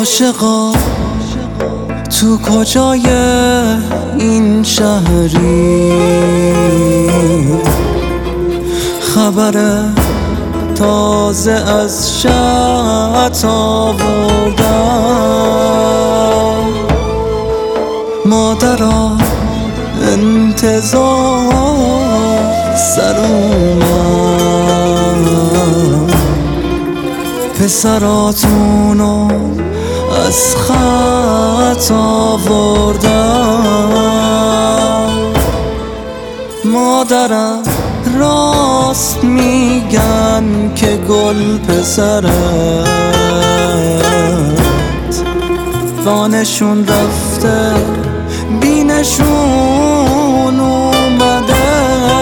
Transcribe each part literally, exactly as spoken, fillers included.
عاشقا تو کجای این شهری؟ خبر تازه از شط آوردم. مادرا انتظار سر اومد، پسراتونو از خط آوردم. مادرم راست میگن که گل پسرت بانشون رفته بینشون اومده.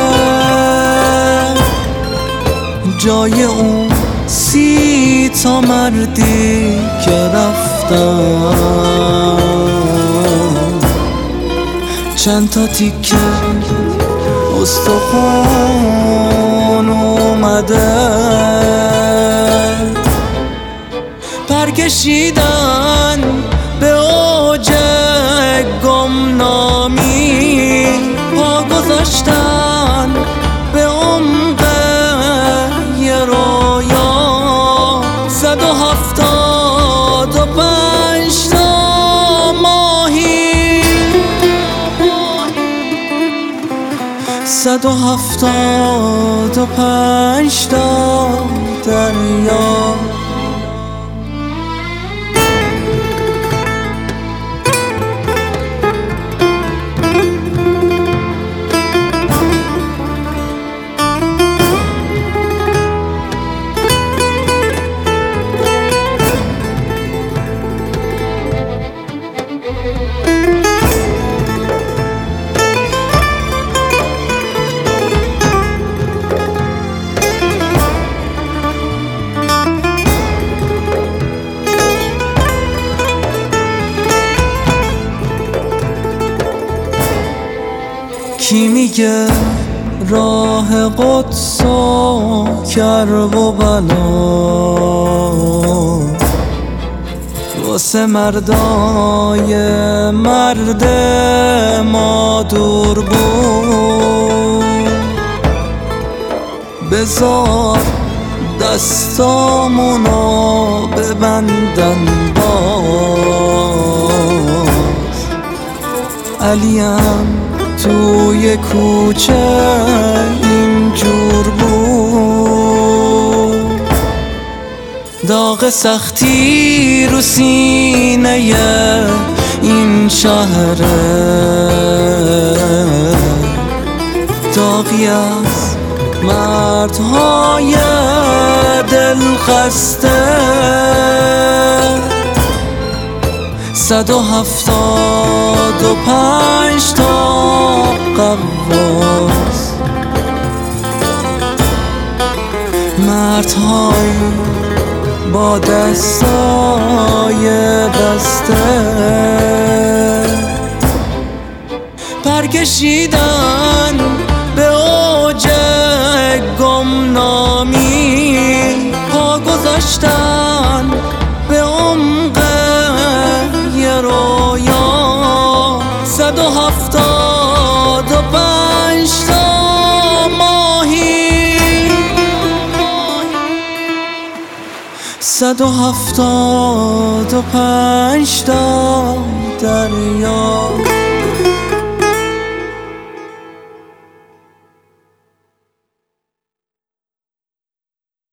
جای اون سی تا مردی که رفتن چند تا تیکه استخون اومده. پرکشیدن به اوج گمنامی، پا گذاشتن به عمق یه رویا. صد و هفتاد و پنج تا ماهی، صد و هفتاد و پنج تا دریا. کی میگه راه قدس و کرب و بلا واسه مردای مرد ما دور بود؟ بذار دستامونو ببندن باز. علیم توی کوچه اینجور بود، داغ سختی رو سینه این شهره. داغی از مردهای دلخسته، صد و هفتاد و پنج تا قواس. مردهای با دستای بسته پرکشیدن به اوج گمنامی، پا گذاشتن به عمق یه رویا. صد و هفتاد و پنج تا ماهی، صد و هفتاد و پنج تا دریا.